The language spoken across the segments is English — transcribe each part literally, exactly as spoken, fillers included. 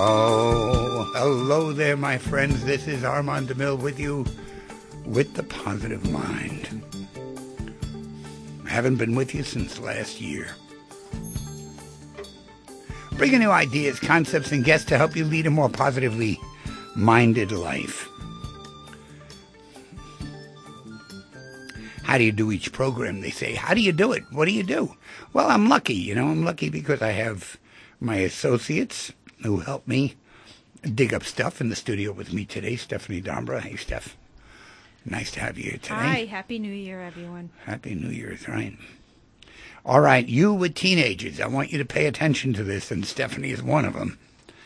Oh, hello there, my friends. This is Armand DeMille with you with the Positive Mind. I haven't been with you since last year. Bringing new ideas, concepts, and guests to help you lead a more positively minded life. How do you do each program? They say, how do you do it? What do you do? Well, I'm lucky, you know. I'm lucky because I have my associates who help me dig up stuff in the studio with me today. Stephanie Dombra. Hey, Steph. Nice to have you here today. Hi. Happy New Year, everyone. Happy New Year's, right. All right, you with teenagers, I want you to pay attention to this, and Stephanie is one of them.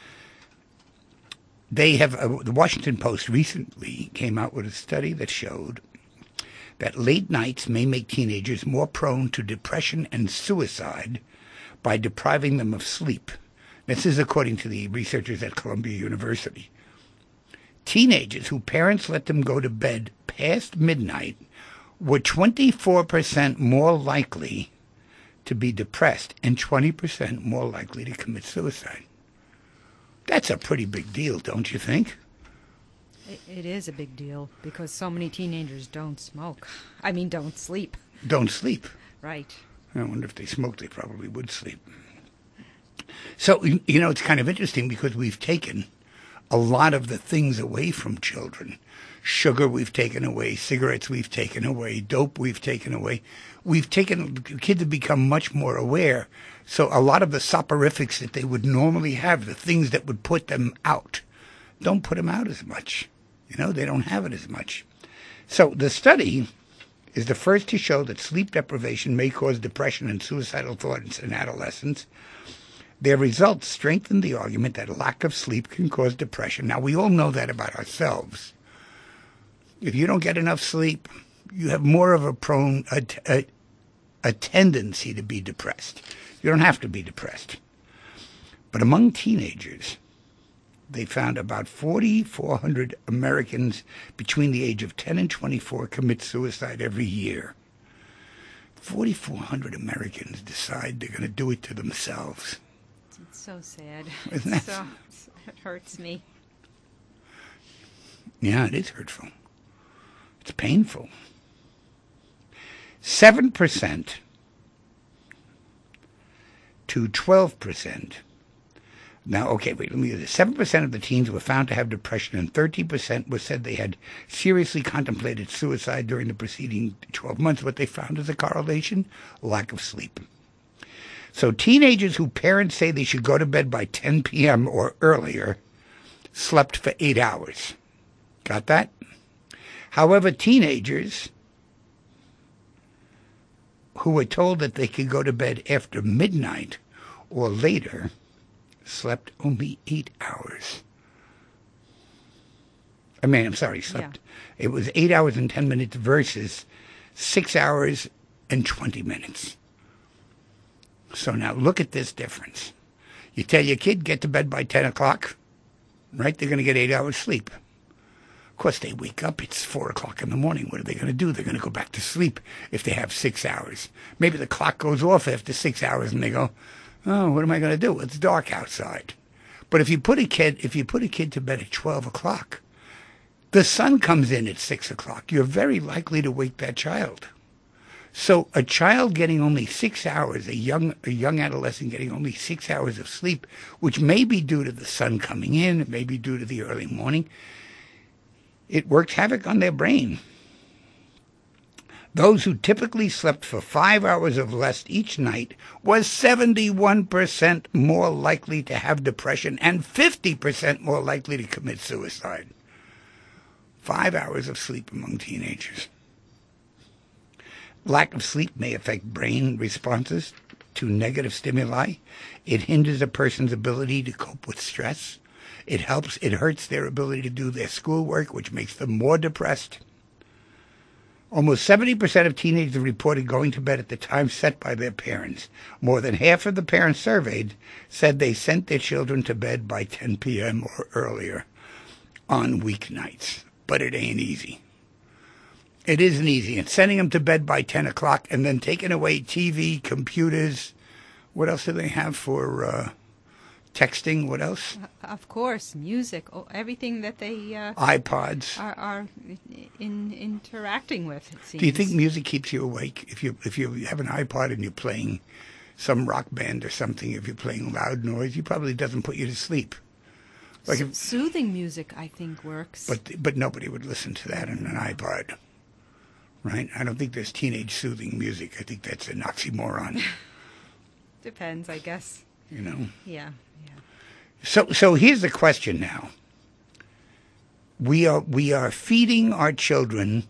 They have, uh, the Washington Post recently came out with a study that showed that late nights may make teenagers more prone to depression and suicide by depriving them of sleep. This is according to the researchers at Columbia University. Teenagers whose parents let them go to bed past midnight were twenty-four percent more likely to be depressed and twenty percent more likely to commit suicide. That's a pretty big deal, don't you think? It, it is a big deal because so many teenagers don't smoke. I mean, don't sleep. Don't sleep. Right. I wonder if they smoked, they probably would sleep. So, you know, it's kind of interesting because we've taken a lot of the things away from children. Sugar we've taken away, cigarettes we've taken away, dope we've taken away. We've taken, kids have become much more aware. So a lot of the soporifics that they would normally have, the things that would put them out, don't put them out as much. You know, they don't have it as much. So the study is the first to show that sleep deprivation may cause depression and suicidal thoughts in adolescents. Their results strengthen the argument that lack of sleep can cause depression. Now, we all know that about ourselves. If you don't get enough sleep, you have more of a prone, a, a, a tendency to be depressed. You don't have to be depressed. But among teenagers, they found about four thousand four hundred Americans between the age of ten and twenty-four commit suicide every year. four thousand four hundred Americans decide they're going to do it to themselves. It's so sad. Isn't that so, it hurts me. Yeah, it is hurtful. It's painful. seven percent to twelve percent. Now, okay, wait, let me do this. seven percent of the teens were found to have depression, and thirty percent were said they had seriously contemplated suicide during the preceding twelve months. What they found is a correlation: lack of sleep. So teenagers whose parents say they should go to bed by ten p.m. or earlier slept for eight hours. Got that? However, teenagers who were told that they could go to bed after midnight or later slept only eight hours. I mean, I'm sorry, slept. Yeah. It was eight hours and ten minutes versus six hours and twenty minutes. So now look at this difference. You tell your kid, get to bed by ten o'clock, right? They're going to get eight hours sleep. Of course, they wake up, it's four o'clock in the morning. What are they going to do? They're going to go back to sleep if they have six hours. Maybe the clock goes off after six hours and they go, oh, what am I going to do? It's dark outside. But if you put a kid, if you put a kid to bed at twelve o'clock, the sun comes in at six o'clock. You're very likely to wake that child. So a child getting only six hours, a young a young adolescent getting only six hours of sleep, which may be due to the sun coming in, it may be due to the early morning, it works havoc on their brain. Those who typically slept for five hours of less each night was seventy-one percent more likely to have depression and fifty percent more likely to commit suicide. Five hours of sleep among teenagers. Lack of sleep may affect brain responses to negative stimuli. It hinders a person's ability to cope with stress. It helps, it hurts their ability to do their schoolwork, which makes them more depressed. Almost seventy percent of teenagers reported going to bed at the time set by their parents. More than half of the parents surveyed said they sent their children to bed by ten p.m. or earlier on weeknights. But it ain't easy. It isn't easy. And sending them to bed by ten o'clock and then taking away T V, computers. What else do they have for uh, Texting, what else? Of course, music, oh, everything that they uh, iPods. are, are in, interacting with, it seems. Do you think music keeps you awake? If you if you have an iPod and you're playing some rock band or something, if you're playing loud noise, it probably doesn't put you to sleep. Like if, soothing music, I think, works. But but nobody would listen to that on an iPod, right? I don't think there's teenage soothing music. I think that's an oxymoron. Depends, I guess. You know? Yeah, yeah. So so here's the question now. We are we are feeding our children,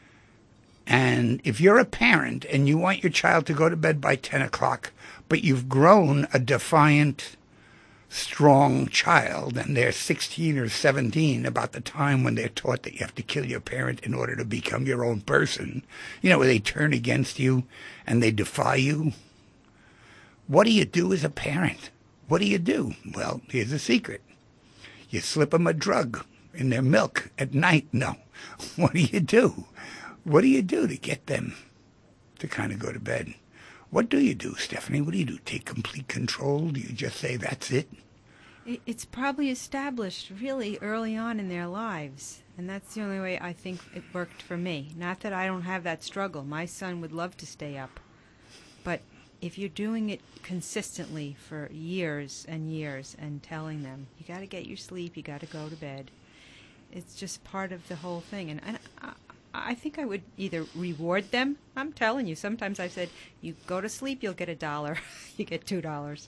and if you're a parent and you want your child to go to bed by ten o'clock, but you've grown a defiant, strong child, and they're sixteen or seventeen, about the time when they're taught that you have to kill your parent in order to become your own person, you know, where they turn against you and they defy you. What do you do as a parent? What do you do? Well, here's a secret. You slip them a drug in their milk at night. No. What do you do? What do you do to get them to kind of go to bed? What do you do, Stephanie? What do you do? Take complete control? Do you just say, that's it? It's probably established really early on in their lives. And that's the only way I think it worked for me. Not that I don't have that struggle. My son would love to stay up. But if you're doing it consistently for years and years and telling them, you got to get your sleep, you got to go to bed, it's just part of the whole thing. And, and I, I think I would either reward them. I'm telling you, sometimes I've said, you go to sleep, you'll get a dollar. You get two dollars.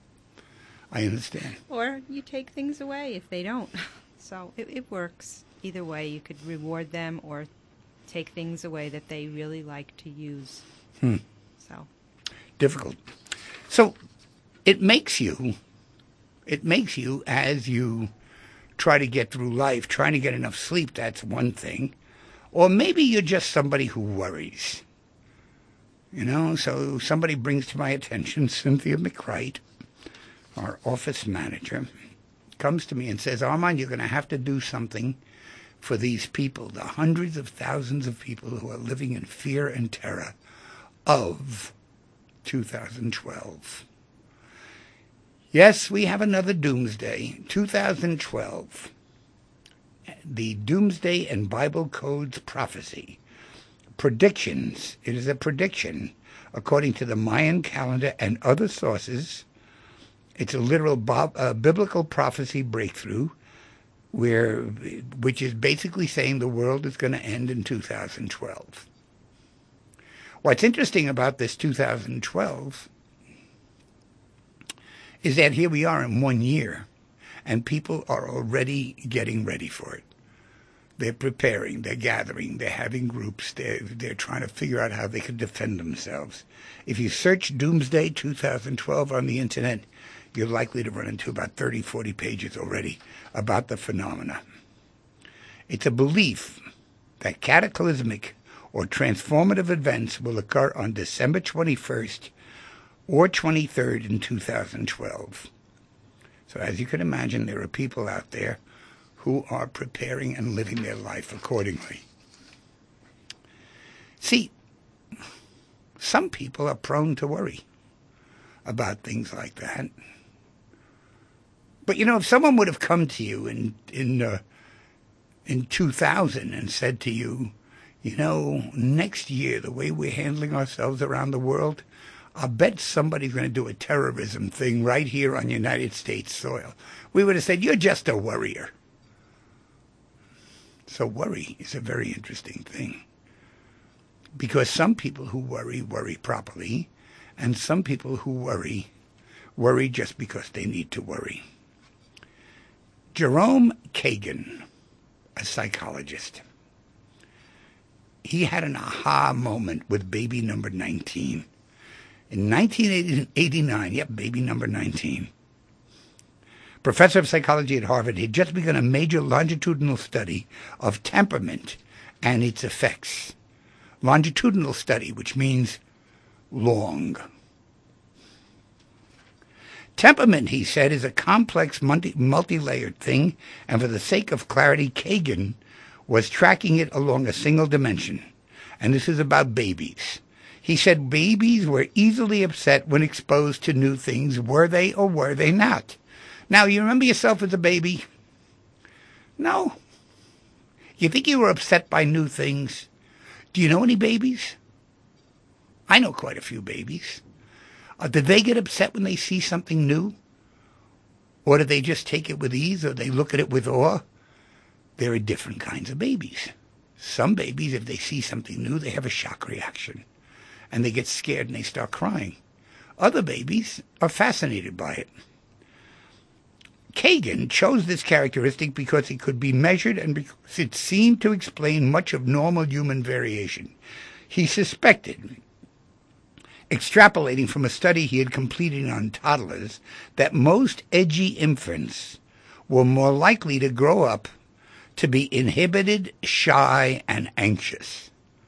I understand. Or you take things away if they don't. So it, it works. Either way, you could reward them or take things away that they really like to use. Hmm. So difficult. So it makes you, it makes you, as you try to get through life, trying to get enough sleep, that's one thing. Or maybe you're just somebody who worries. You know, so somebody brings to my attention, Cynthia McCrite, our office manager, comes to me and says, Armand, you're going to have to do something for these people, the hundreds of thousands of people who are living in fear and terror of two thousand twelve. Yes, we have another doomsday, two thousand twelve. The Doomsday and Bible Codes prophecy. Predictions. It is a prediction, according to the Mayan calendar and other sources. It's a literal bo- uh, biblical prophecy breakthrough, where, which is basically saying the world is going to end in two thousand twelve. What's interesting about this two thousand twelve is that here we are in one year, and people are already getting ready for it. They're preparing, they're gathering, they're having groups, they're, they're trying to figure out how they can defend themselves. If you search Doomsday two thousand twelve on the internet, you're likely to run into about thirty, forty pages already about the phenomena. It's a belief that cataclysmic or transformative events will occur on December twenty-first or twenty-third in two thousand twelve. So as you can imagine, there are people out there who are preparing and living their life accordingly. See, some people are prone to worry about things like that. But, you know, if someone would have come to you in in uh, in two thousand and said to you, you know, next year, the way we're handling ourselves around the world, I bet somebody's going to do a terrorism thing right here on United States soil, we would have said, you're just a worrier. So worry is a very interesting thing. Because some people who worry, worry properly, and some people who worry, worry just because they need to worry. Jerome Kagan, a psychologist, he had an aha moment with baby number nineteen. In nineteen eighty-nine, yep, baby number nineteen, professor of psychology at Harvard, he'd just begun a major longitudinal study of temperament and its effects. Longitudinal study, which means long. Temperament, he said, is a complex, multi- multi-layered thing, and for the sake of clarity, Kagan was tracking it along a single dimension. And this is about babies. He said babies were easily upset when exposed to new things, were they or were they not? Now, you remember yourself as a baby? No. You think you were upset by new things? Do you know any babies? I know quite a few babies. Uh, do they get upset when they see something new? Or do they just take it with ease, or they look at it with awe? There are different kinds of babies. Some babies, if they see something new, they have a shock reaction, and they get scared and they start crying. Other babies are fascinated by it. Kagan chose this characteristic because it could be measured and because it seemed to explain much of normal human variation. He suspected, extrapolating from a study he had completed on toddlers, that most edgy infants were more likely to grow up to be inhibited, shy, and anxious.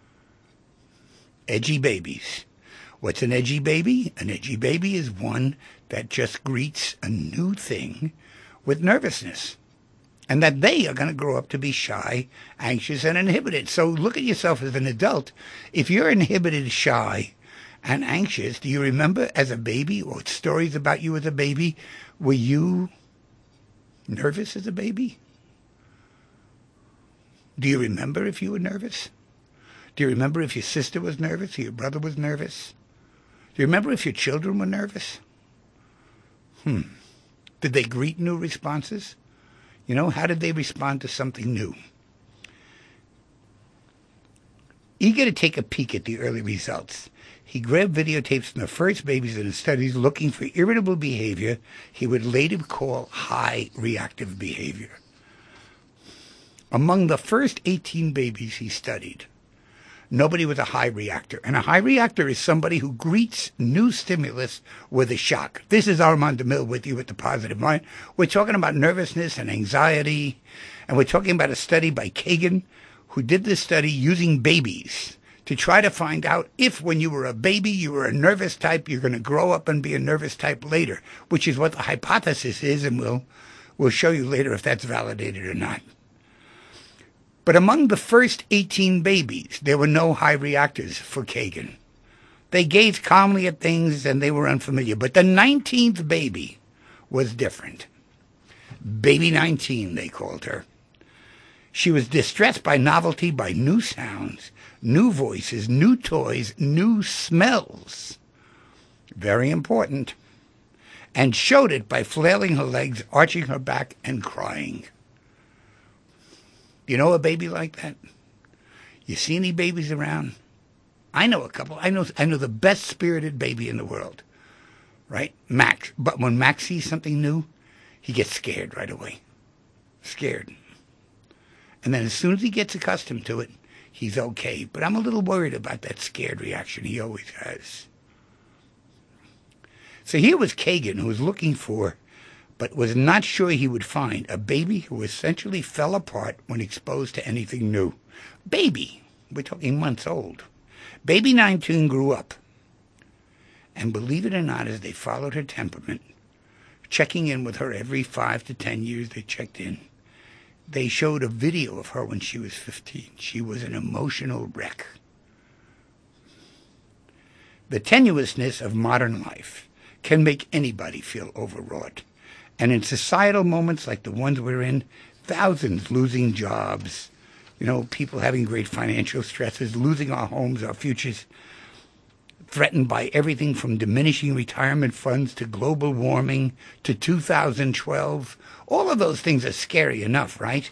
Edgy babies. What's an edgy baby? An edgy baby is one that just greets a new thing with nervousness, and that they are going to grow up to be shy, anxious, and inhibited. So look at yourself as an adult. If you're inhibited, shy, and anxious, do you remember as a baby, or stories about you as a baby, were you nervous as a baby? Do you remember if you were nervous? Do you remember if your sister was nervous, or your brother was nervous? Do you remember if your children were nervous? Hmm. Did they greet new responses? You know, how did they respond to something new? Eager to take a peek at the early results, he grabbed videotapes from the first babies in his studies looking for irritable behavior he would later call high reactive behavior. Among the first eighteen babies he studied, nobody was a high reactor. And a high reactor is somebody who greets new stimulus with a shock. This is Armand DeMille with you with the Positive Mind. We're talking about nervousness and anxiety, and we're talking about a study by Kagan, who did this study using babies to try to find out if when you were a baby you were a nervous type, you're going to grow up and be a nervous type later, which is what the hypothesis is, and we'll, we'll show you later if that's validated or not. But among the first eighteen babies, there were no high reactors for Kagan. They gazed calmly at things and they were unfamiliar. But the nineteenth baby was different. Baby nineteen, they called her. She was distressed by novelty, by new sounds, new voices, new toys, new smells. Very important. And showed it by flailing her legs, arching her back, and crying. You know a baby like that? You see any babies around? I know a couple. I know I know the best-spirited baby in the world, right? Max. But when Max sees something new, he gets scared right away. Scared. And then as soon as he gets accustomed to it, he's okay. But I'm a little worried about that scared reaction he always has. So here was Kagan, who was looking for, but was not sure he would find, a baby who essentially fell apart when exposed to anything new. Baby, we're talking months old. Baby nineteen grew up. And believe it or not, as they followed her temperament, checking in with her every five to ten years they checked in, they showed a video of her when she was fifteen. She was an emotional wreck. The tenuousness of modern life can make anybody feel overwrought. And in societal moments like the ones we're in, thousands losing jobs, you know, people having great financial stresses, losing our homes, our futures, threatened by everything from diminishing retirement funds to global warming to two thousand twelve. All of those things are scary enough, right?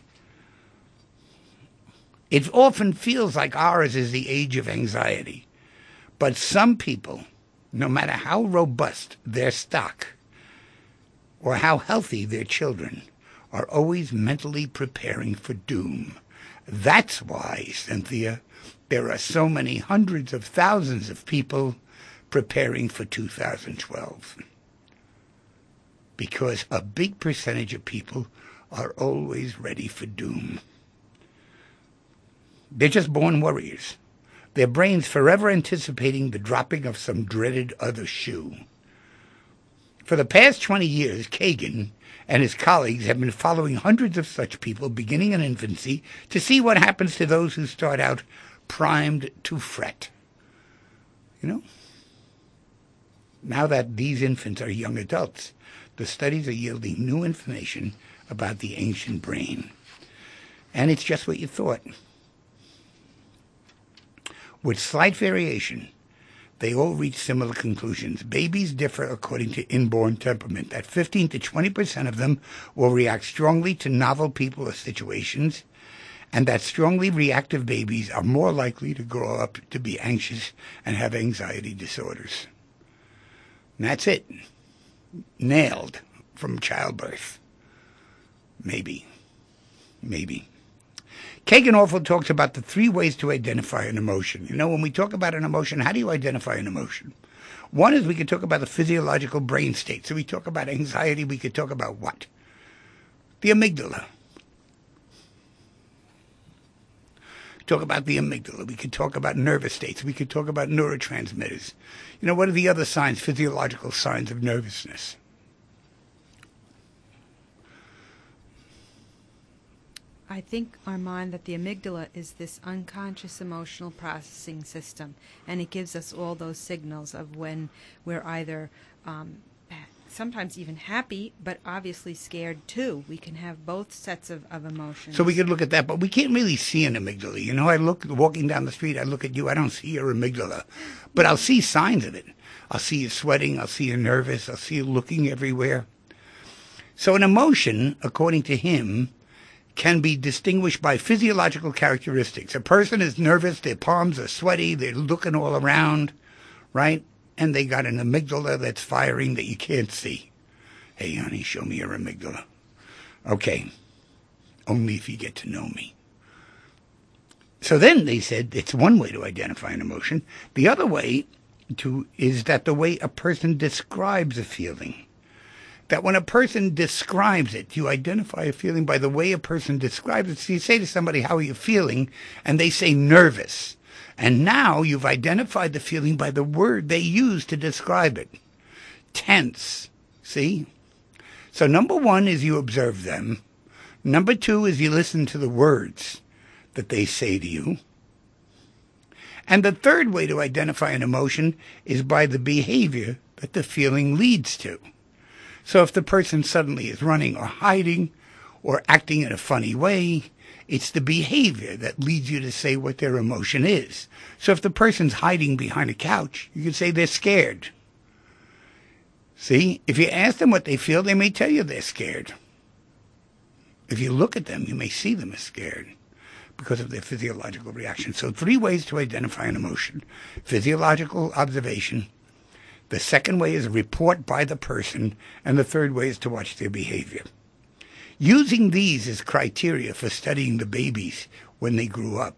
It often feels like ours is the age of anxiety. But some people, no matter how robust their stock, or how healthy their children, are always mentally preparing for doom. That's why, Cynthia, there are so many hundreds of thousands of people preparing for two thousand twelve. Because a big percentage of people are always ready for doom. They're just born worriers. Their brains forever anticipating the dropping of some dreaded other shoe. For the past twenty years, Kagan and his colleagues have been following hundreds of such people beginning in infancy to see what happens to those who start out primed to fret. You know? Now that these infants are young adults, the studies are yielding new information about the ancient brain. And it's just what you thought. With slight variation, they all reach similar conclusions. Babies differ according to inborn temperament, that fifteen to twenty percent of them will react strongly to novel people or situations, and that strongly reactive babies are more likely to grow up to be anxious and have anxiety disorders. And that's it. Nailed from childbirth. Maybe. Maybe. Kagan also talks about the three ways to identify an emotion. You know, when we talk about an emotion, how do you identify an emotion? One is we could talk about the physiological brain state. So we talk about anxiety, we could talk about what? The amygdala. Talk about the amygdala. We could talk about nervous states. We could talk about neurotransmitters. You know, what are the other signs, physiological signs of nervousness? I think, Armand, that the amygdala is this unconscious emotional processing system, and it gives us all those signals of when we're either um, sometimes even happy, but obviously scared too. We can have both sets of, of emotions. So we could look at that, but we can't really see an amygdala. You know, I look, walking down the street, I look at you, I don't see your amygdala, but I'll see signs of it. I'll see you sweating, I'll see you nervous, I'll see you looking everywhere. So an emotion, according to him, can be distinguished by physiological characteristics. A person is nervous, their palms are sweaty, they're looking all around, right? And they got an amygdala that's firing that you can't see. Hey, honey, show me your amygdala. Okay, only if you get to know me. So then they said it's one way to identify an emotion. The other way to is that the way a person describes a feeling. That when a person describes it, you identify a feeling by the way a person describes it. So you say to somebody, how are you feeling? And they say nervous. And now you've identified the feeling by the word they use to describe it. Tense. See? So number one is you observe them. Number two is you listen to the words that they say to you. And the third way to identify an emotion is by the behavior that the feeling leads to. So if the person suddenly is running or hiding or acting in a funny way, it's the behavior that leads you to say what their emotion is. So if the person's hiding behind a couch, you can say they're scared. See, if you ask them what they feel, they may tell you they're scared. If you look at them, you may see them as scared because of their physiological reaction. So three ways to identify an emotion. Physiological observation. The second way is a report by the person, and the third way is to watch their behavior. Using these as criteria for studying the babies when they grew up.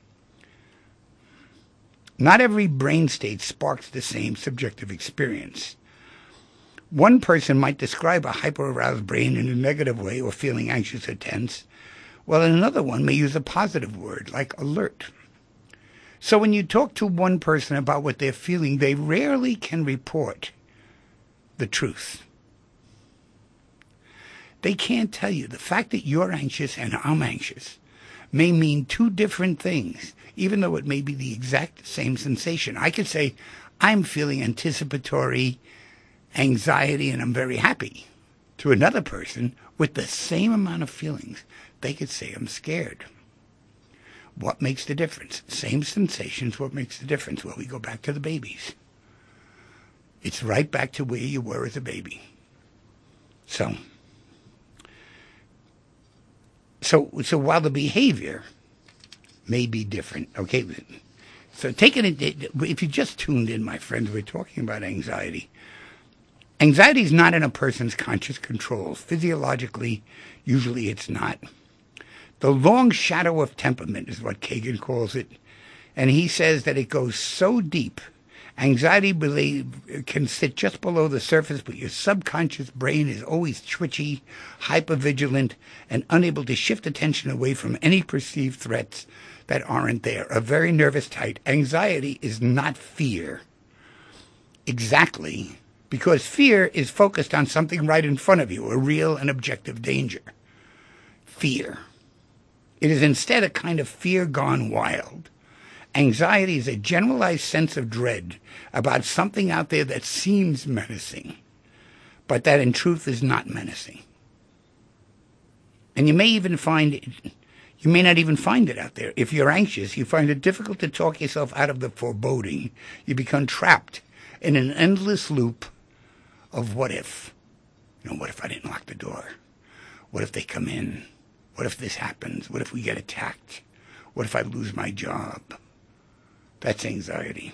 Not every brain state sparks the same subjective experience. One person might describe a hyperaroused brain in a negative way or feeling anxious or tense, while another one may use a positive word like alert. So when you talk to one person about what they're feeling, they rarely can report the truth. They can't tell you. The fact that you're anxious and I'm anxious may mean two different things, even though it may be the exact same sensation. I could say, I'm feeling anticipatory anxiety and I'm very happy. To another person, with the same amount of feelings, they could say, I'm scared. What makes the difference? Same sensations, what makes the difference? Well, we go back to the babies. It's right back to where you were as a baby. So, so, so while the behavior may be different, okay, so taking it, if you just tuned in, my friends, we're talking about anxiety. Anxiety is not in a person's conscious control. Physiologically, usually it's not. The long shadow of temperament is what Kagan calls it. And he says that it goes so deep. Anxiety believe, can sit just below the surface, but your subconscious brain is always twitchy, hypervigilant, and unable to shift attention away from any perceived threats that aren't there. A very nervous type. Anxiety is not fear. Exactly. Because fear is focused on something right in front of you, a real and objective danger. Fear. It is instead a kind of fear gone wild. Anxiety is a generalized sense of dread about something out there that seems menacing, but that in truth is not menacing. And you may even find it, you may not even find it out there. If you're anxious, you find it difficult to talk yourself out of the foreboding. You become trapped in an endless loop of what if. You know, what if I didn't lock the door? What if they come in? What if this happens? What if we get attacked? What if I lose my job? That's anxiety.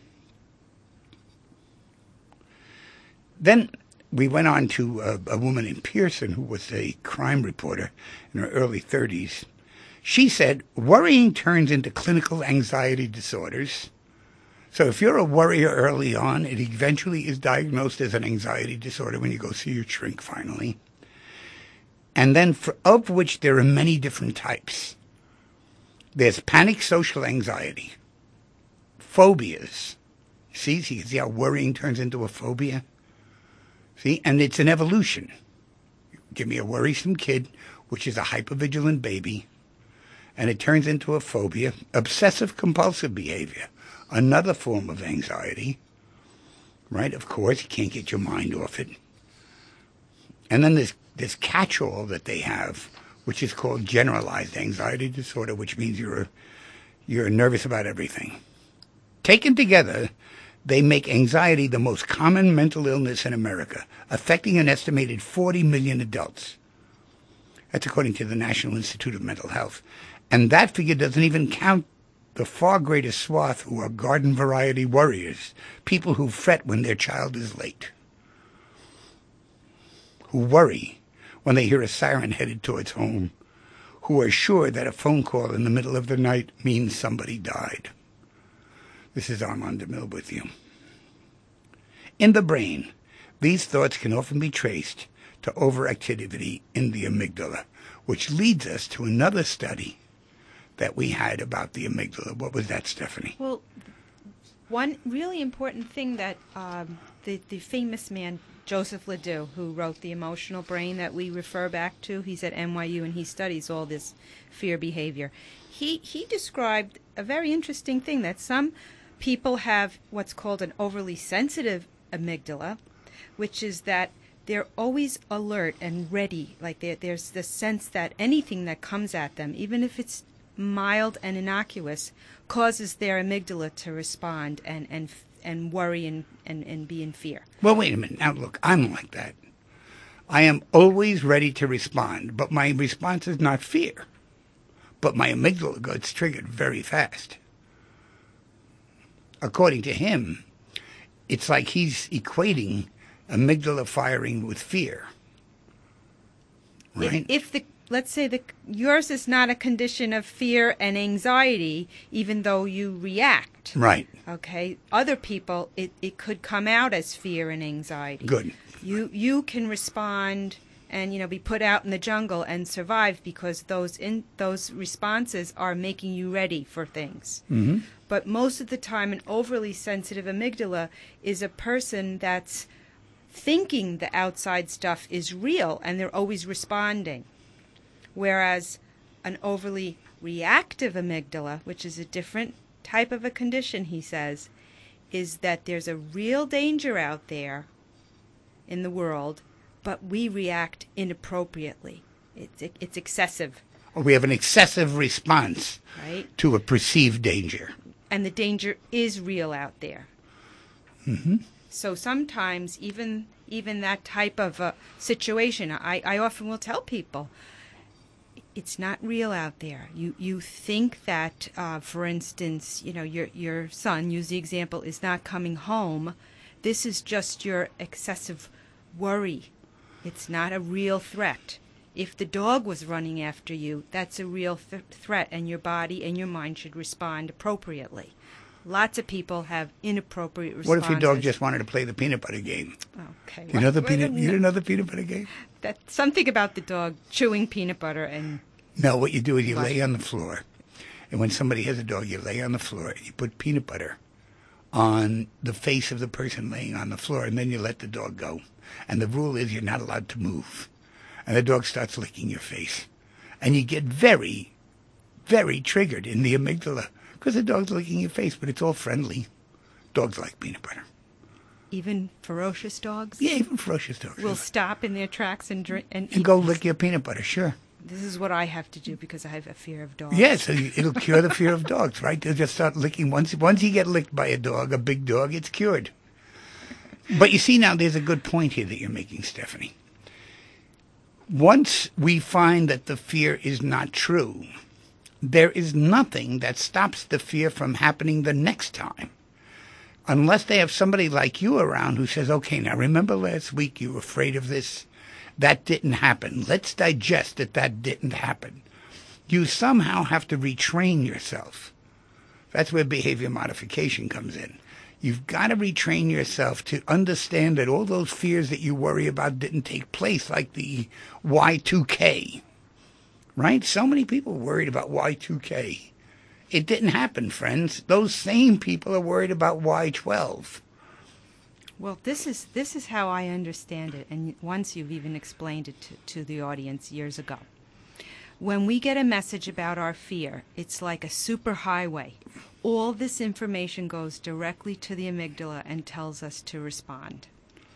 Then we went on to a, a woman in Pearson who was a crime reporter in her early thirties. She said, worrying turns into clinical anxiety disorders. So if you're a worrier early on, it eventually is diagnosed as an anxiety disorder when you go see your shrink finally. And then for, of which there are many different types. There's panic social anxiety. Phobias. See, see, see how worrying turns into a phobia? See, and it's an evolution. Give me a worrisome kid, which is a hypervigilant baby, and it turns into a phobia. Obsessive compulsive behavior, another form of anxiety, right? Of course, you can't get your mind off it. And then there's this catch-all that they have, which is called generalized anxiety disorder, which means you're you're nervous about everything. Taken together, they make anxiety the most common mental illness in America, affecting an estimated forty million adults. That's according to the National Institute of Mental Health. And that figure doesn't even count the far greater swath who are garden variety worriers, people who fret when their child is late, who worry when they hear a siren headed towards home, who are sure that a phone call in the middle of the night means somebody died. This is Armand DeMille with you. In the brain, these thoughts can often be traced to overactivity in the amygdala, which leads us to another study that we had about the amygdala. What was that, Stephanie? Well, one really important thing that um, the, the famous man, Joseph Ledoux, who wrote The Emotional Brain that we refer back to, he's at N Y U and he studies all this fear behavior. He, he described a very interesting thing, that some people have what's called an overly sensitive amygdala, which is that they're always alert and ready. Like there's the sense that anything that comes at them, even if it's mild and innocuous, causes their amygdala to respond and and and worry and, and, and be in fear. Well, wait a minute. Now, look, I'm like that. I am always ready to respond, but my response is not fear. But my amygdala gets triggered very fast. According to him, it's like he's equating amygdala firing with fear. Right? If, if the let's say the yours is not a condition of fear and anxiety, even though you react. Right. Okay. Other people, it, it could come out as fear and anxiety. Good. You you can respond and you know be put out in the jungle and survive because those in those responses are making you ready for things. Mm-hmm. But most of the time, an overly sensitive amygdala is a person that's thinking the outside stuff is real and they're always responding. Whereas an overly reactive amygdala, which is a different type of a condition, he says, is that there's a real danger out there in the world, but we react inappropriately. It's, it's excessive. Or we have an excessive response right? to a perceived danger. And the danger is real out there. Mm-hmm. So sometimes even even that type of a situation, I, I often will tell people, it's not real out there. You you think that, uh, for instance, you know, your your son, use the example, is not coming home. This is just your excessive worry. It's not a real threat. If the dog was running after you, that's a real th- threat, and your body and your mind should respond appropriately. Lots of people have inappropriate responses. What if your dog just wanted to play the peanut butter game? Okay. You know the Well, peanut. well, You no. know the peanut butter game. That's something about the dog chewing peanut butter and. No, what you do is you What? lay on the floor, and when somebody has a dog, you lay on the floor and you put peanut butter on the face of the person laying on the floor, and then you let the dog go. And the rule is you're not allowed to move. And the dog starts licking your face. And you get very, very triggered in the amygdala because the dog's licking your face, but it's all friendly. Dogs like peanut butter. Even ferocious dogs? Yeah, even ferocious dogs. Will stop in their tracks and drink and, and eat. go lick your peanut butter, sure. This is what I have to do because I have a fear of dogs. Yeah, so it'll cure the fear of dogs, right? They'll just start licking. Once once you get licked by a dog, a big dog, it's cured. But you see now, there's a good point here that you're making, Stephanie. Once we find that the fear is not true, there is nothing that stops the fear from happening the next time. Unless they have somebody like you around who says, okay, now remember last week you were afraid of this? That didn't happen. Let's digest that that didn't happen. You somehow have to retrain yourself. That's where behavior modification comes in. You've got to retrain yourself to understand that all those fears that you worry about didn't take place, like the Y two K, right? So many people worried about Y two K. It didn't happen, friends. Those same people are worried about Y twelve. Well, this is this is how I understand it, and once you've even explained it to, to the audience years ago. When we get a message about our fear, it's like a superhighway. All this information goes directly to the amygdala and tells us to respond.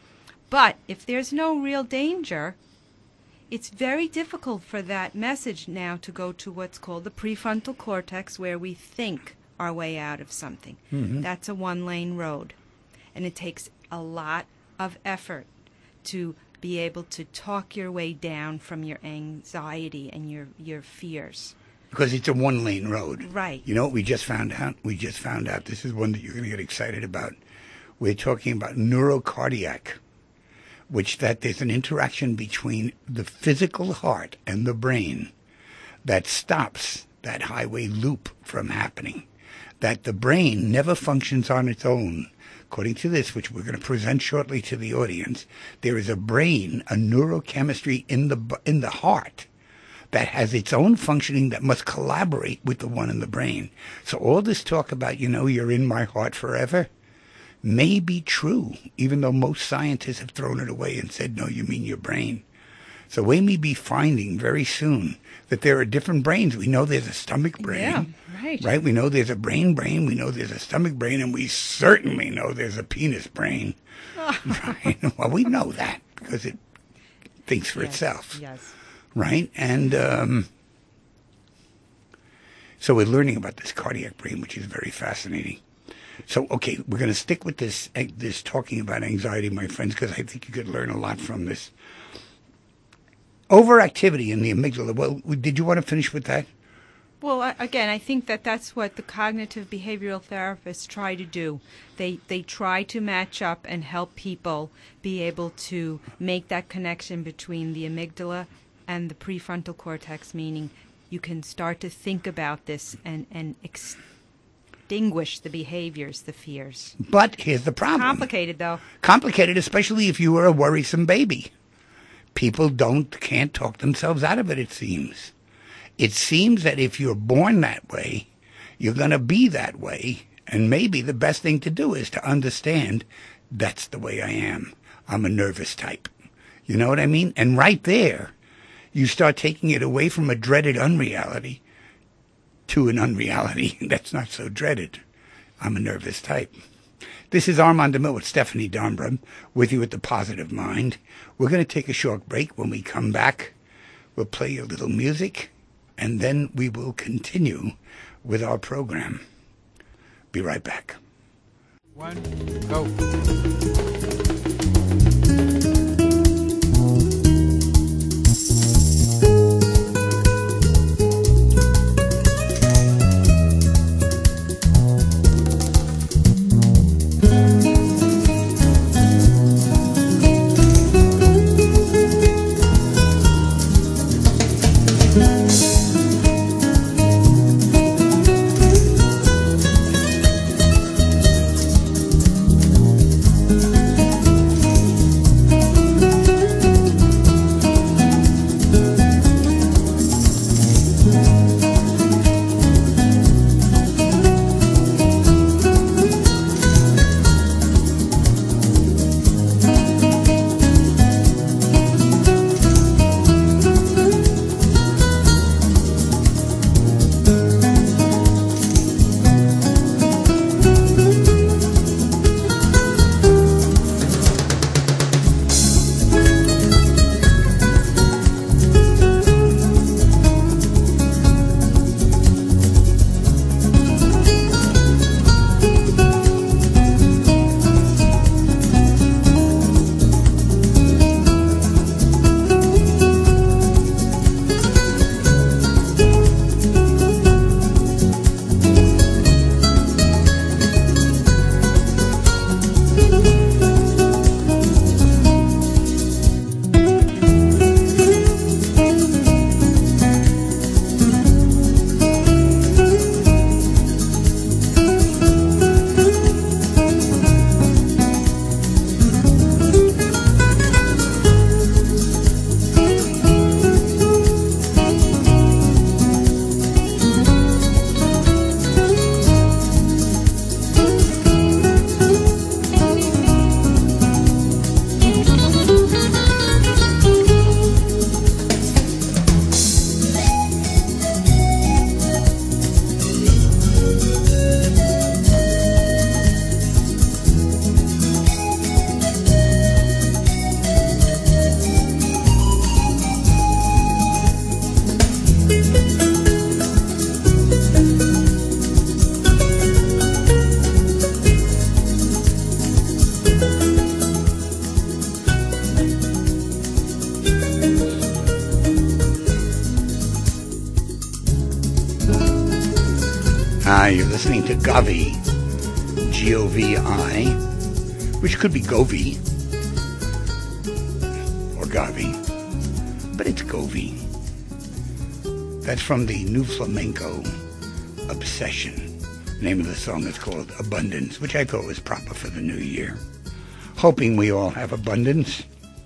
But if there's no real danger, it's very difficult for that message now to go to what's called the prefrontal cortex, where we think our way out of something. Mm-hmm. That's a one-lane road. And it takes a lot of effort to be able to talk your way down from your anxiety and your, your fears. Because it's a one-lane road. Right. You know what we just found out? We just found out. This is one that you're going to get excited about. We're talking about neurocardiac, which that there's an interaction between the physical heart and the brain that stops that highway loop from happening. That the brain never functions on its own. According to this, which we're going to present shortly to the audience, there is a brain, a neurochemistry in the in the heart that has its own functioning that must collaborate with the one in the brain. So all this talk about, you know, you're in my heart forever, may be true, even though most scientists have thrown it away and said, no, you mean your brain. So we may be finding very soon that there are different brains. We know there's a stomach brain. Yeah, right. Right? We know there's a brain brain. We know there's a stomach brain. And we certainly know there's a penis brain. Right? Well, we know that because it thinks for yes, itself. Yes. Right? And um, so we're learning about this cardiac brain, which is very fascinating. So, okay, we're going to stick with this, this talking about anxiety, my friends, because I think you could learn a lot from this. Overactivity in the amygdala. Well, did you want to finish with that? Well, I- again, I think that that's what the cognitive behavioral therapists try to do. They they try to match up and help people be able to make that connection between the amygdala and the prefrontal cortex, meaning you can start to think about this and, and extinguish the behaviors, the fears. But here's the problem. Complicated, though. Complicated, especially if you were a worrisome baby. People don't, can't talk themselves out of it, it seems. It seems that if you're born that way, you're going to be that way. And maybe the best thing to do is to understand that's the way I am. I'm a nervous type. You know what I mean? And right there, you start taking it away from a dreaded unreality to an unreality that's not so dreaded. I'm a nervous type. This is Armand DeMille with Stephanie Dombram, with you at The Positive Mind. We're going to take a short break. When we come back, we'll play a little music, and then we will continue with our program. Be right back. One, go. Uh, you're listening to Govi, G O V I, which could be Govi or Gavi, but it's Govi. That's from the New Flamenco Obsession. The name of the song is called Abundance, which I thought was proper for the new year. Hoping we all have abundance.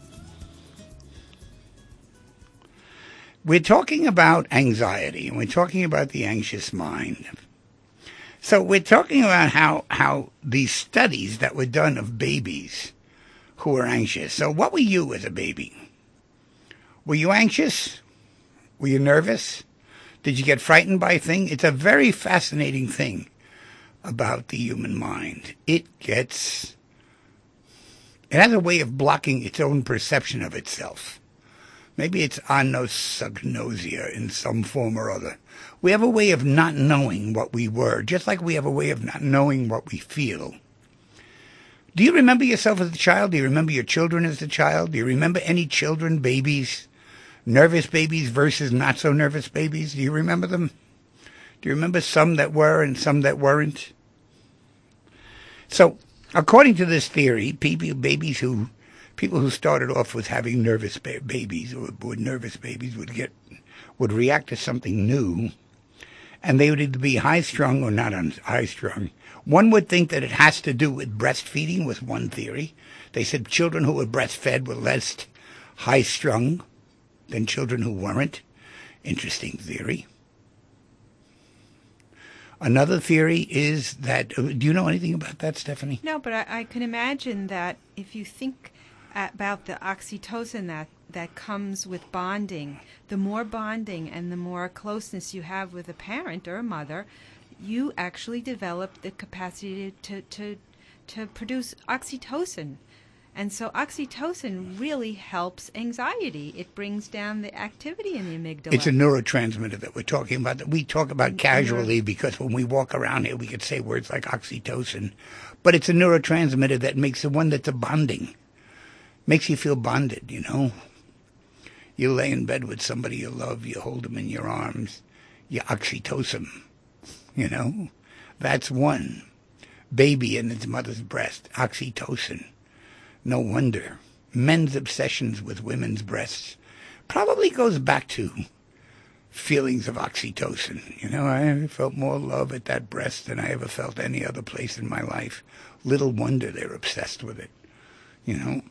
We're talking about anxiety, and we're talking about the anxious mind. So we're talking about how, how these studies that were done of babies who were anxious. So what were you as a baby? Were you anxious? Were you nervous? Did you get frightened by a thing? It's a very fascinating thing about the human mind. It gets... It has a way of blocking its own perception of itself. Maybe it's anosognosia in some form or other. We have a way of not knowing what we were, just like we have a way of not knowing what we feel. Do you remember yourself as a child? Do you remember your children as a child? Do you remember any children, babies, nervous babies versus not so nervous babies? Do you remember them? Do you remember some that were and some that weren't? So, according to this theory, people, babies who... People who started off with having nervous ba- babies, or with nervous babies, would get, would react to something new, and they would either be high-strung or not high-strung. One would think that it has to do with breastfeeding, was one theory. They said children who were breastfed were less high-strung than children who weren't. Interesting theory. Another theory is that, do you know anything about that, Stephanie? No, but I, I can imagine that if you think about the oxytocin that, that comes with bonding, the more bonding and the more closeness you have with a parent or a mother, you actually develop the capacity to, to, to produce oxytocin. And so oxytocin really helps anxiety. It brings down the activity in the amygdala. It's a neurotransmitter that we're talking about, that we talk about casually because when we walk around here we could say words like oxytocin. But it's a neurotransmitter that makes the one that's a bonding. Makes you feel bonded, you know. You lay in bed with somebody you love, you hold them in your arms, you oxytocin, you know. That's one. Baby in its mother's breast, oxytocin. No wonder. Men's obsessions with women's breasts probably goes back to feelings of oxytocin. You know, I felt more love at that breast than I ever felt any other place in my life. Little wonder they're obsessed with it, you know.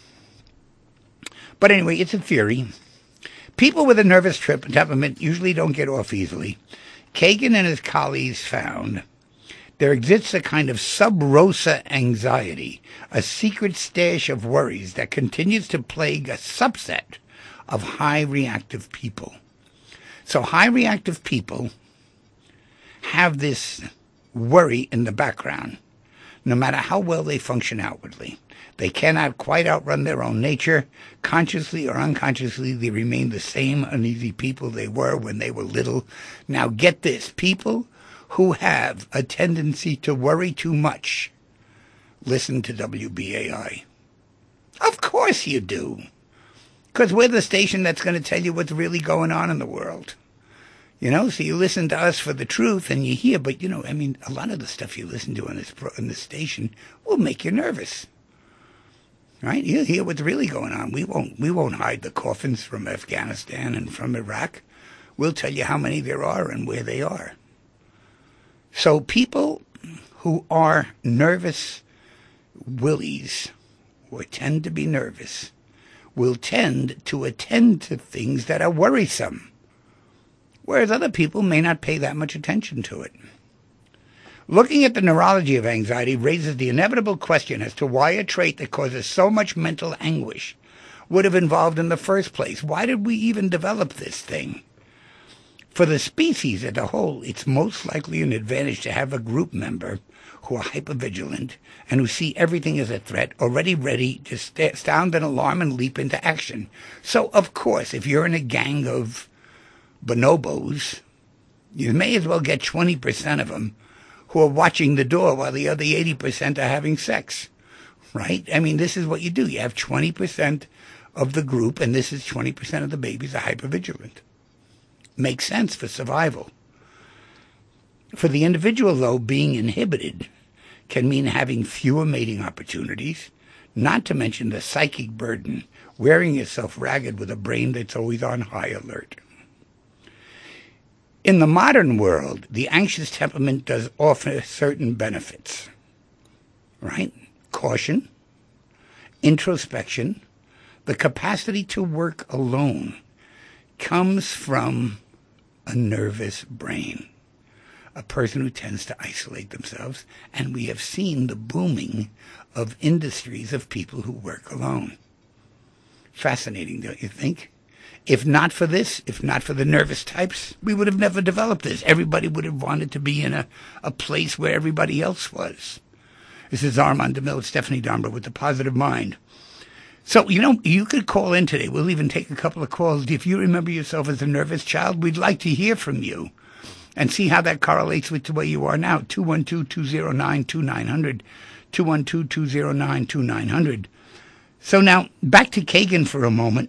But anyway, it's a theory. People with a nervous trip temperament usually don't get off easily. Kagan and his colleagues found there exists a kind of sub rosa anxiety, a secret stash of worries that continues to plague a subset of high reactive people. So high reactive people have this worry in the background, no matter how well they function outwardly. They cannot quite outrun their own nature. Consciously or unconsciously, they remain the same uneasy people they were when they were little. Now get this, people who have a tendency to worry too much, listen to W B A I. Of course you do. Because we're the station that's going to tell you what's really going on in the world. You know, so you listen to us for the truth and you hear, but you know, I mean, a lot of the stuff you listen to on this, on this station will make you nervous. Right? You hear what's really going on. We won't, we won't hide the coffins from Afghanistan and from Iraq. We'll tell you how many there are and where they are. So people who are nervous willies, or tend to be nervous, will tend to attend to things that are worrisome, whereas other people may not pay that much attention to it. Looking at the neurology of anxiety raises the inevitable question as to why a trait that causes so much mental anguish would have evolved in the first place. Why did we even develop this thing? For the species as a whole, it's most likely an advantage to have a group member who are hypervigilant and who see everything as a threat, already ready to st- sound an alarm and leap into action. So, of course, if you're in a gang of bonobos, you may as well get twenty percent of them who are watching the door while the other eighty percent are having sex, right? I mean, this is what you do. You have twenty percent of the group, and this is twenty percent of the babies are hypervigilant. Makes sense for survival. For the individual, though, being inhibited can mean having fewer mating opportunities, not to mention the psychic burden, wearing yourself ragged with a brain that's always on high alert. In the modern world, the anxious temperament does offer certain benefits, right? Caution, introspection, the capacity to work alone comes from a nervous brain, a person who tends to isolate themselves, and we have seen the booming of industries of people who work alone. Fascinating, don't you think? If not for this, if not for the nervous types, we would have never developed this. Everybody would have wanted to be in a, a place where everybody else was. This is Armand DeMille, Stephanie Dahmer with The Positive Mind. So, you know, you could call in today. We'll even take a couple of calls. If you remember yourself as a nervous child, we'd like to hear from you and see how that correlates with the way you are now. two one two, two zero nine, two nine zero zero, two one two, two zero nine, two nine zero zero. So now, back to Kagan for a moment.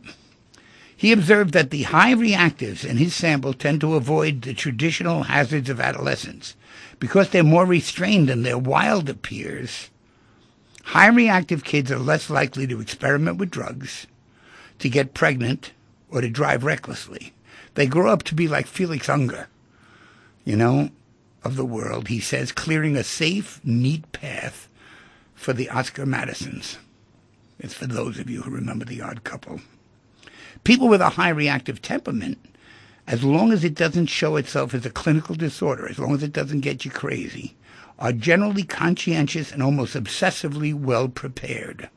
He observed that the high reactives in his sample tend to avoid the traditional hazards of adolescence because they're more restrained than their wilder peers. High reactive kids are less likely to experiment with drugs, to get pregnant, or to drive recklessly. They grow up to be like Felix Unger, you know, of the world, he says, clearing a safe, neat path for the Oscar Madisons. It's for those of you who remember The Odd Couple. People with a high reactive temperament, as long as it doesn't show itself as a clinical disorder, as long as it doesn't get you crazy, are generally conscientious and almost obsessively well prepared.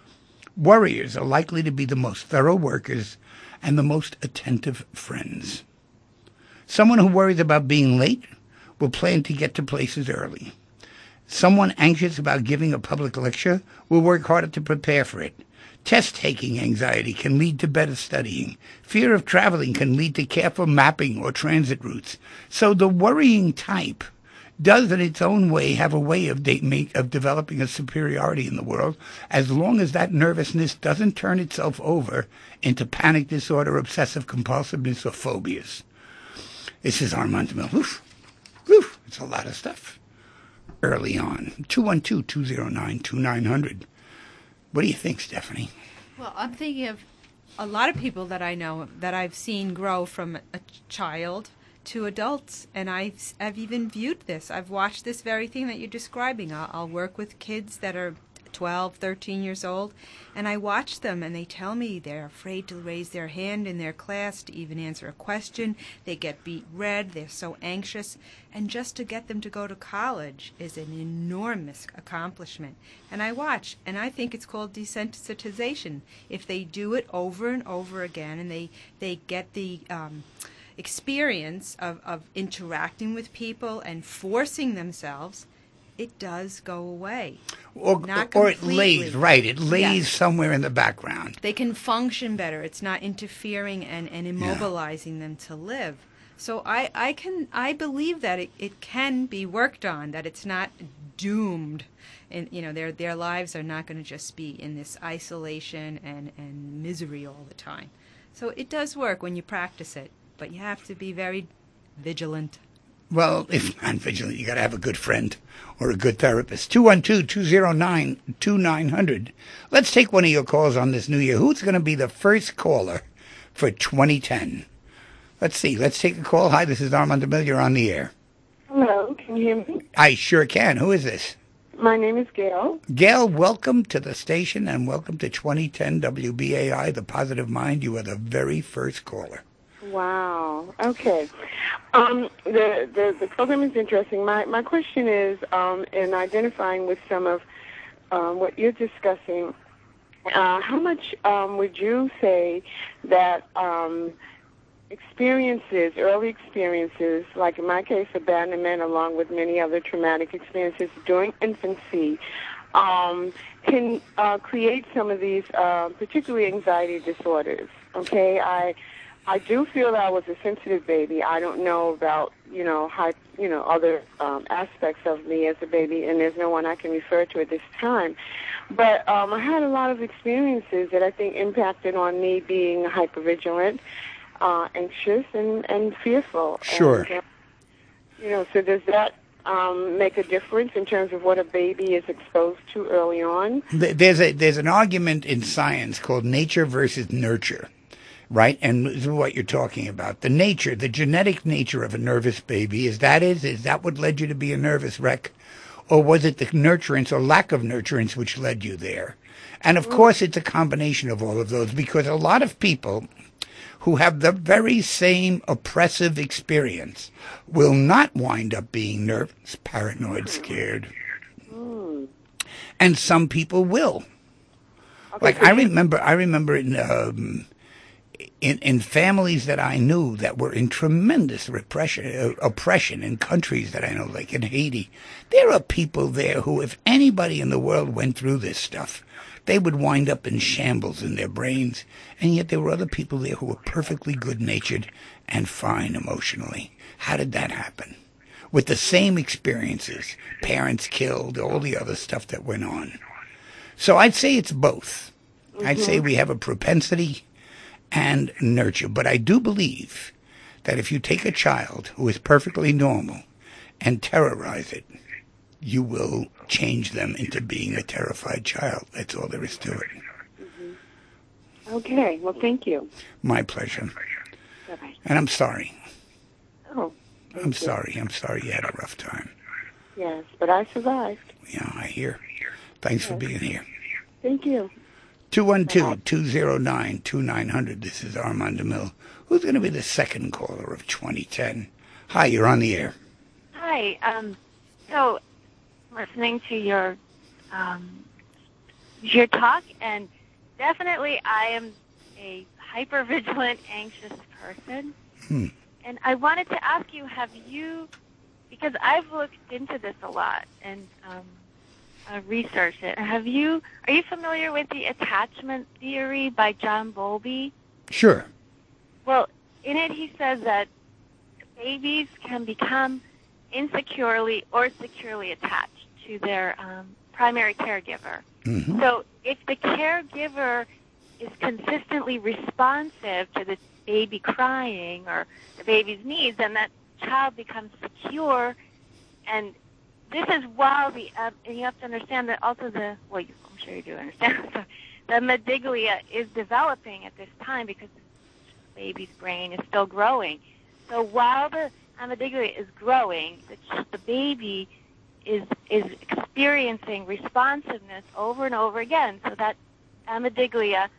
Worriers are likely to be the most thorough workers and the most attentive friends. Someone who worries about being late will plan to get to places early. Someone anxious about giving a public lecture will work harder to prepare for it. Test-taking anxiety can lead to better studying. Fear of traveling can lead to careful mapping or transit routes. So the worrying type does in its own way have a way of, de- make, of developing a superiority in the world, as long as that nervousness doesn't turn itself over into panic disorder, obsessive compulsiveness, or phobias. This is Armand DeMille. Woof, woof, it's a lot of stuff. Early on. two one two, two zero nine, two nine zero zero. What do you think, Stephanie? Well, I'm thinking of a lot of people that I know that I've seen grow from a child to adults, and I've, I've even viewed this. I've watched this very thing that you're describing. I'll, I'll work with kids that are twelve, thirteen years old, and I watch them, and they tell me they're afraid to raise their hand in their class to even answer a question. They get beat red. They're so anxious. And just to get them to go to college is an enormous accomplishment. And I watch, and I think it's called desensitization. If they do it over and over again, and they, they get the um, experience of, of interacting with people and forcing themselves, it does go away. Or, Not or it completely. lays, right, it lays Yes. somewhere in the background. They can function better. It's not interfering and, and immobilizing them to live. So I, I can I believe that it, it can be worked on, that it's not doomed. And you know, their their lives are not going to just be in this isolation and, and misery all the time. So it does work when you practice it, but you have to be very vigilant. Well, if not vigilant, you got to have a good friend or a good therapist. two one two, two zero nine, two nine zero zero. Let's take one of your calls on this new year. Who's going to be the first caller for twenty ten? Let's see. Let's take a call. Hi, this is Armand DeMille. You're on the air. Hello, can you hear me? I sure can. Who is this? My name is Gail. Gail, welcome to the station and welcome to twenty ten W B A I, The Positive Mind. You are the very first caller. Wow. Okay. Um, the, the the program is interesting. My my question is, um, in identifying with some of um, what you're discussing, uh, how much um, would you say that um, experiences, early experiences, like in my case, abandonment, along with many other traumatic experiences during infancy, um, can uh, create some of these, uh, particularly anxiety disorders? Okay, I. I do feel that I was a sensitive baby. I don't know about, you know, how, you know, other um, aspects of me as a baby, and there's no one I can refer to at this time. But um, I had a lot of experiences that I think impacted on me being hypervigilant, uh, anxious, and, and fearful. Sure. And, uh, You know, so does that um, make a difference in terms of what a baby is exposed to early on? There's a there's an argument in science called nature versus nurture, right? And this is what you're talking about. The nature, the genetic nature of a nervous baby, is that is is that what led you to be a nervous wreck? Or was it the nurturance or lack of nurturance which led you there? And of course, it's a combination of all of those, because a lot of people who have the very same oppressive experience will not wind up being nervous, paranoid, scared. Mm. And some people will. Okay, Like so I you- remember, I remember in um, in in families that I knew that were in tremendous repression, uh, oppression in countries that I know, like in Haiti. There are people there who, if anybody in the world went through this stuff, they would wind up in shambles in their brains. And yet there were other people there who were perfectly good-natured and fine emotionally. How did that happen? With the same experiences, parents killed, all the other stuff that went on. So I'd say it's both. I'd say we have a propensity and nurture. But I do believe that if you take a child who is perfectly normal and terrorize it, you will change them into being a terrified child. That's all there is to it. Okay, well, thank you. My pleasure. Bye-bye. And I'm sorry. Oh, thank I'm you. sorry. I'm sorry you had a rough time. Yes, but I survived. Yeah, I hear. Thanks for being here. Thank you. two one two, two zero nine, two nine zero zero. This is Armand DeMille. Who's going to be the second caller of twenty ten? Hi, you're on the air. Hi. Um, so, listening to your um, your talk, and definitely I am a hypervigilant, anxious person. Hmm. And I wanted to ask you, have you, because I've looked into this a lot and um, uh, researched it, have you, are you familiar with the attachment theory by John Bowlby? Sure. Well, in it he says that babies can become insecurely or securely attached to their um, primary caregiver. Mm-hmm. So if the caregiver is consistently responsive to the baby crying or the baby's needs, then that child becomes secure. And this is while the, uh, and you have to understand that also the, well, you, I'm sure you do understand, so the amygdala is developing at this time because the baby's brain is still growing. So while the amygdala is growing, the, the baby is is experiencing responsiveness over and over again. So that amygdala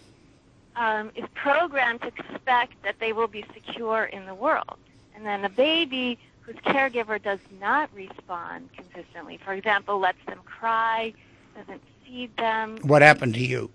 um, is programmed to expect that they will be secure in the world. And then a baby whose caregiver does not respond consistently, for example, lets them cry, doesn't feed them. What happened to you?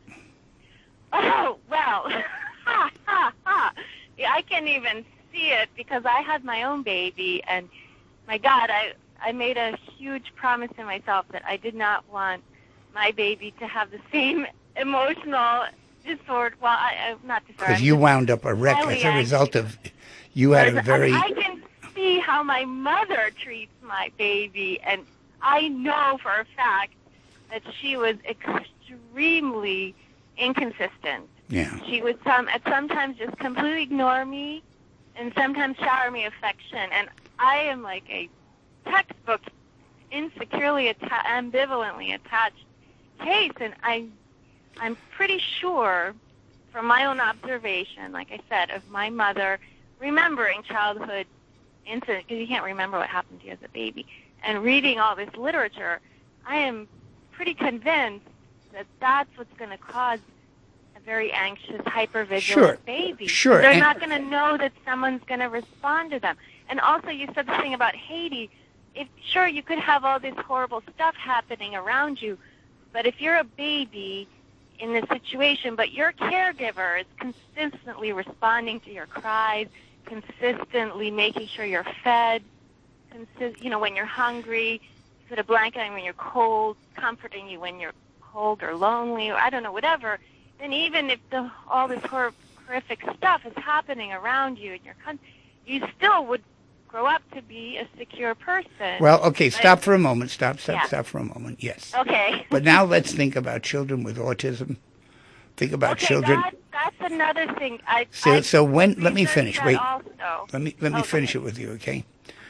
Oh, well, ha, ha, ha. Yeah, I can't even see it because I had my own baby, and my God, I, I made a huge promise to myself that I did not want my baby to have the same emotional disorder. Well, I, I not disorder. Because I'm you just wound up a wreck highly as a result anxious. of, you had a Whereas very, I, I can see how my mother treats my baby, and I know for a fact that she was extremely inconsistent. yeah. She would some at sometimes just completely ignore me, and sometimes shower me affection. And I am like a textbook insecurely atta- ambivalently attached case, and I, I'm pretty sure, from my own observation, like I said, of my mother remembering childhood incidents, because you can't remember what happened to you as a baby, and reading all this literature, I am pretty convinced that that's what's going to cause a very anxious, hypervigilant Sure. baby. Sure. They're And- not going to know that someone's going to respond to them. And also, you said the thing about Haiti. If sure, you could have all this horrible stuff happening around you, but if you're a baby in this situation, but your caregiver is consistently responding to your cries, consistently making sure you're fed, consist, you know, when you're hungry, put a blanket on when you're cold, comforting you when you're cold or lonely, or I don't know, whatever, then even if the, all this hor- horrific stuff is happening around you in your country, you still would grow up to be a secure person. Well, okay, But- stop for a moment. Stop, stop, Yeah. stop for a moment. Yes. Okay. But now let's think about children with autism. Think about okay, children. That, that's another thing. I, So, I so when? Let me researched finish. that Wait. Also. Let me let me Oh, finish okay. it with you, okay?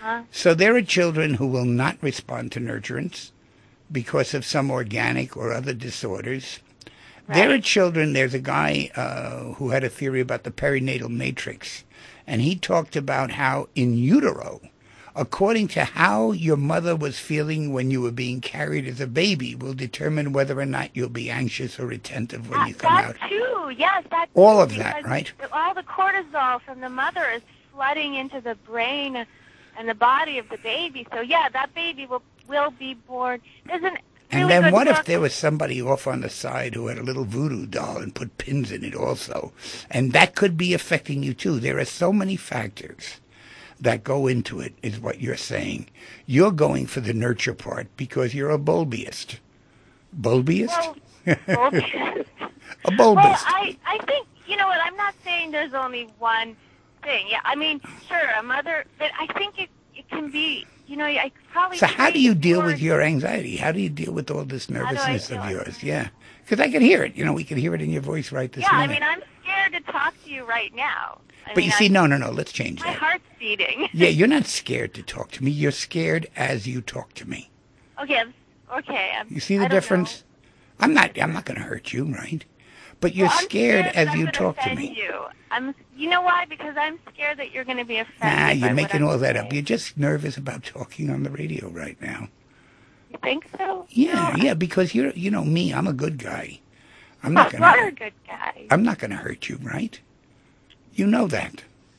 Uh-huh. So there are children who will not respond to nurturance because of some organic or other disorders. Right. There are children, there's a guy uh, who had a theory about the perinatal matrix, and he talked about how in utero, according to how your mother was feeling when you were being carried as a baby, will determine whether or not you'll be anxious or attentive when That, you come that out. too, yes, that All too, of that, because right? All the cortisol from the mother is flooding into the brain and the body of the baby. So yeah, that baby will will be born. There's an And really then good what book. if there was somebody off on the side who had a little voodoo doll and put pins in it also? And that could be affecting you too. There are so many factors that go into it, is what you're saying. You're going for the nurture part because you're a bulbiest. Bulbiest? Well, bullshit. A bulbist. Well, I, I think, you know what, I'm not saying there's only one thing. Yeah, I mean, sure, a mother, but I think it, it can be, you know, I probably... So how do you deal with your your anxiety? How do you deal with all this do I nervousness deal of with yours? Yeah. Because I can hear it. You know, we can hear it in your voice right this Yeah, I minute. mean, I'm scared to talk to you right now. I but mean, you see, I'm, no, no, no, let's change my that. heart's beating. Yeah, you're not scared to talk to me. You're scared as you talk to me. Okay, I'm- okay. I'm, You see I the don't difference? know. I'm not I'm not going to hurt you, right? But you're Well, I'm scared that as I'm you gonna talk to offend me. You. I'm, you know why? Because I'm scared that you're going to be offended. Nah, by you're what making I'm all that up. saying. You're just nervous about talking on the radio right now. You think so? Yeah, no, yeah, because you're you know me, I'm a good guy. I'm You not going are a to good guy. I'm not going to hurt you, right? You know that.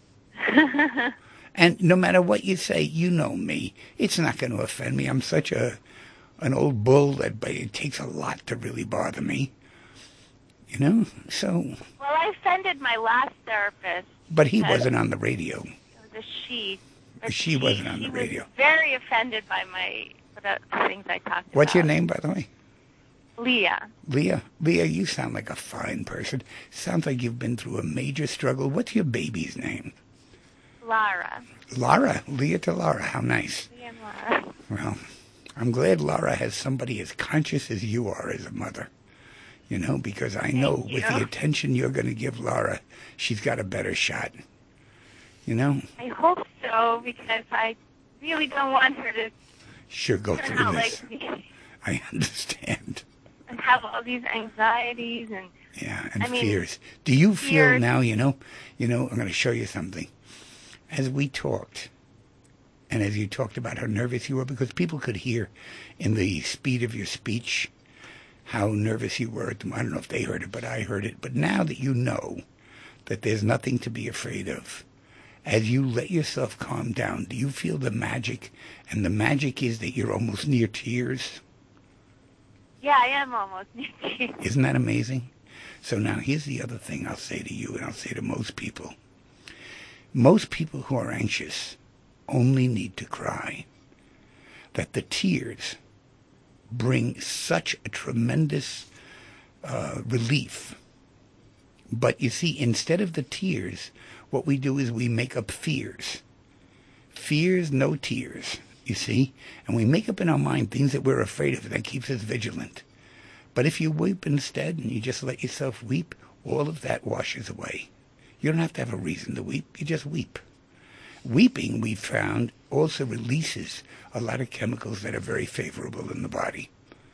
And no matter what you say, you know me. It's not going to offend me. I'm such a an old bull that but it takes a lot to really bother me. You know? So, Well, I offended my last therapist. but he Because wasn't on the radio. It was a she. But She wasn't on she the radio. was very offended by my the things I talked about. What's your name, by the way? Leah. Leah. Leah, you sound like a fine person. Sounds like you've been through a major struggle. What's your baby's name? Lara. Lara. Leah to Lara. How nice. Leah and Lara. Well, I'm glad Lara has somebody as conscious as you are as a mother. You know, because I know Thank with the you. attention you're going to give Lara, she's got a better shot. You know? I hope so, because I really don't want her to She'll go turn through out this. like me I understand. and have all these anxieties and Yeah, and I mean, fears. Do you feel fears. now, you know, you know, I'm going to show you something. As we talked, and as you talked about how nervous you were, because people could hear in the speed of your speech how nervous you were. I don't know if they heard it, but I heard it. But now that you know that there's nothing to be afraid of, as you let yourself calm down, do you feel the magic? And the magic is that you're almost near tears. yeah, I am almost near tears. Isn't that amazing? So now here's the other thing I'll say to you, and I'll say to most people. Most people who are anxious only need to cry. That the tears bring such a tremendous uh, relief. But you see, instead of the tears, what we do is we make up fears. Fears, no tears, you see? And we make up in our mind things that we're afraid of that keeps us vigilant. But if you weep instead and you just let yourself weep, all of that washes away. You don't have to have a reason to weep. You just weep. Weeping, we've found, also releases a lot of chemicals that are very favorable in the body.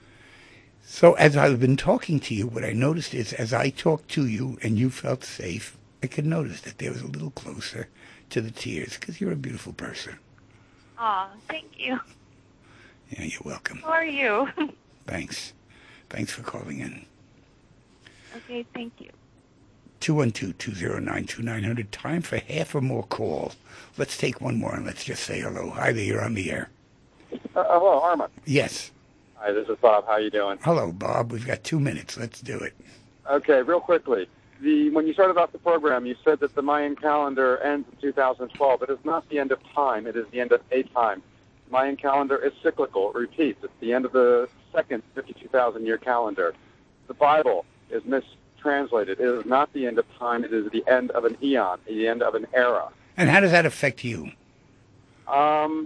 So as I've been talking to you, what I noticed is as I talked to you and you felt safe, I could notice that there was a little closer to the tears because you're a beautiful person. Oh, thank you. Yeah, you're welcome. How are you? Thanks. Thanks for calling in. Okay, thank you. two one two, two zero nine, two nine zero zero. Time for half a more call. Let's take one more and let's just say hello. Hi there, you're on the air. Uh, hello, Arma. Yes. Hi, this is Bob. How you doing? Hello, Bob. We've got two minutes. Let's do it. Okay, real quickly. The when you started off the program, you said that the Mayan calendar ends in two thousand twelve. It is not the end of time. It is the end of a time. Mayan calendar is cyclical. It repeats. It's the end of the second fifty-two thousand year calendar. The Bible is mistranslated. It is not the end of time. It is the end of an eon, the end of an era. And how does that affect you? Um,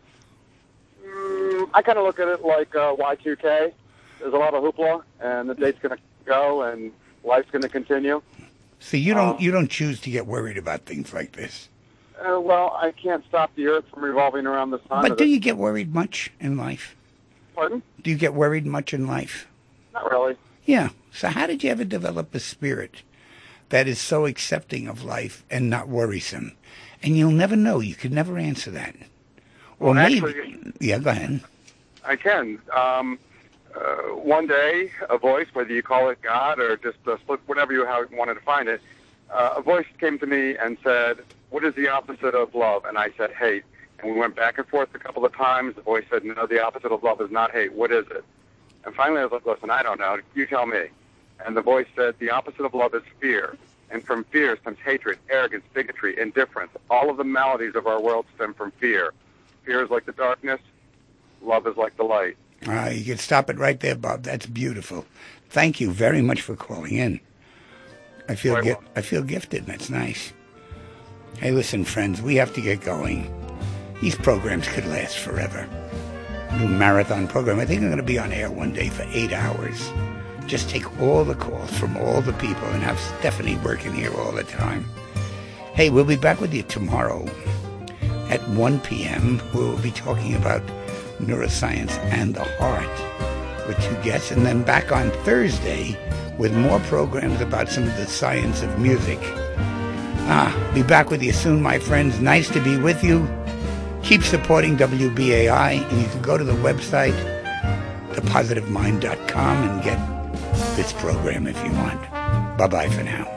mm, I kind of look at it like uh, Y two K. There's a lot of hoopla, and the date's going to go, and life's going to continue. See, you don't Um, you don't choose to get worried about things like this. Uh, well, I can't stop the Earth from revolving around the sun. But do you get worried much in life? Pardon? Do you get worried much in life? Not really. Yeah. So how did you ever develop a spirit that is so accepting of life and not worrisome? And you'll never know. You could never answer that. Or Well, maybe... actually- Yeah, go ahead. I can. Um, uh, one day, a voice, whether you call it God or just a split, whatever you how you wanted to find it, uh, a voice came to me and said, "What is the opposite of love?" And I said, "Hate." And we went back and forth a couple of times. The voice said, "No, the opposite of love is not hate. What is it?" And finally, I was like, "Listen, I don't know. You tell me." And the voice said, "The opposite of love is fear. And from fear stems hatred, arrogance, bigotry, indifference. All of the maladies of our world stem from fear. Fear is like the darkness. Love is like the light." Uh, you can stop it right there, Bob. That's beautiful. Thank you very much for calling in. I feel Quite gi- welcome. I feel gifted. That's nice. Hey, listen, friends, we have to get going. These programs could last forever. New marathon program. I think I'm going to be on air one day for eight hours. Just take all the calls from all the people and have Stephanie working here all the time. Hey, we'll be back with you tomorrow at one p.m. We'll be talking about neuroscience and the heart with two guests, and then back on Thursday with more programs about some of the science of music. Ah, be back with you soon, my friends. Nice to be with you. Keep supporting W B A I, and you can go to the website, the positive mind dot com, and get this program if you want. Bye-bye for now.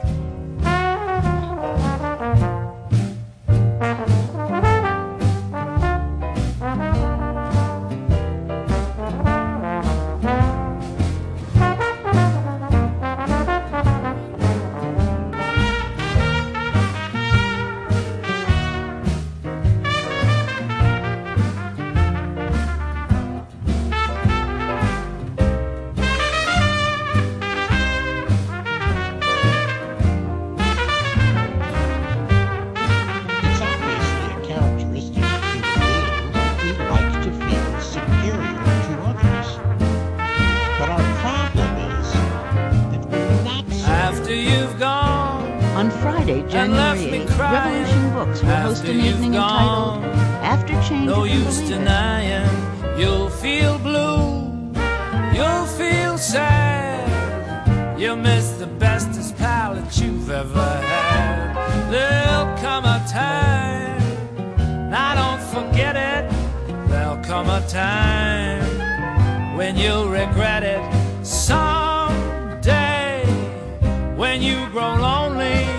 It's obviously a characteristic of human beings that we like to feel superior to others. But our problem is that we're not so. After you've gone, On Friday, left January me eighth, crying. Revolution Books will host After an you've evening entitled gone, After Change no You Can use Believe It. denying, you'll feel blue, you'll feel sad, you'll miss the bestest pal that you've ever had. There'll come a time, now don't forget it, there'll come a time when you'll regret it someday, when you grow lonely